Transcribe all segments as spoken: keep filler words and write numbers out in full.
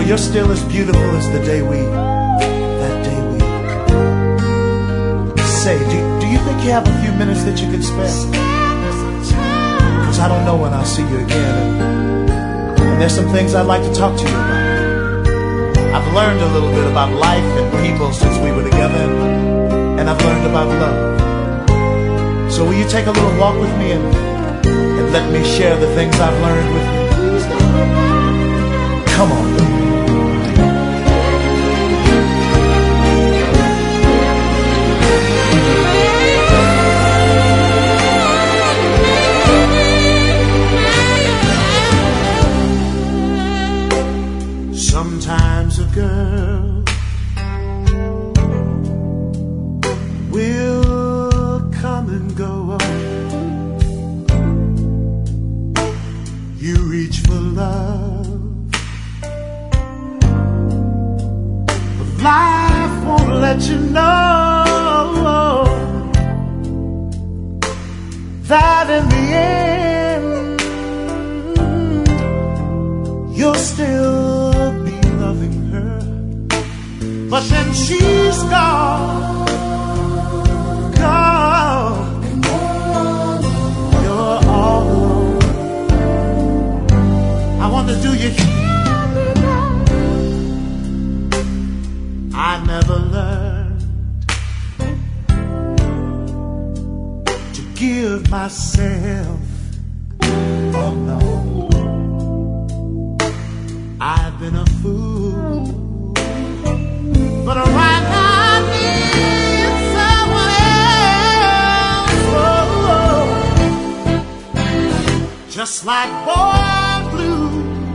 you're still as beautiful as the day we, that day we. Say, do, do you think you have a few minutes that you could spare? Because I don't know when I'll see you again. And, and there's some things I'd like to talk to you about. I've learned a little bit about life and people since we were together, and I've learned about love. So will you take a little walk with me and, and let me share the things I've learned with you? Come on. Sometimes a girl will come and go. You reach for love, but life won't let you know that in the end you'll still be loving her. But then she's gone, gone. You're all alone. I wonder, do you hear me now? I never learned to give myself. Oh no, I've been a fool, but right now I need someone else. Oh, just like boy blue,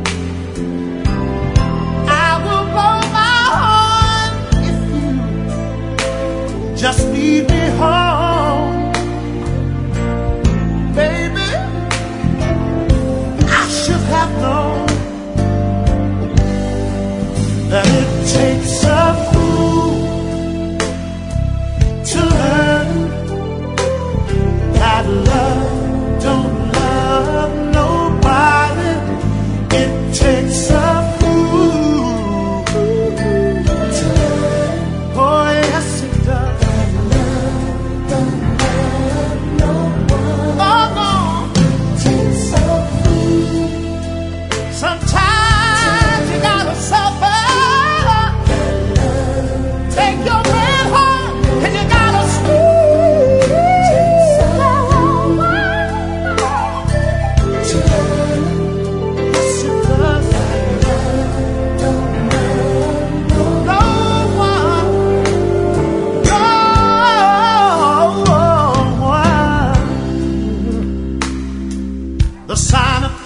I will blow my horn if you just lead me home, baby. I should have known that it takes a fool to learn that love don't love nobody. It takes a fool to learn. Oh yes it does. That love don't love nobody. Oh no. It takes a fool. Sometimes you gotta suffer. Take your man home and you gotta squeeze. No one, no one. The sign of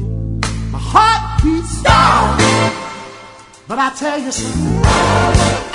but I tell you something,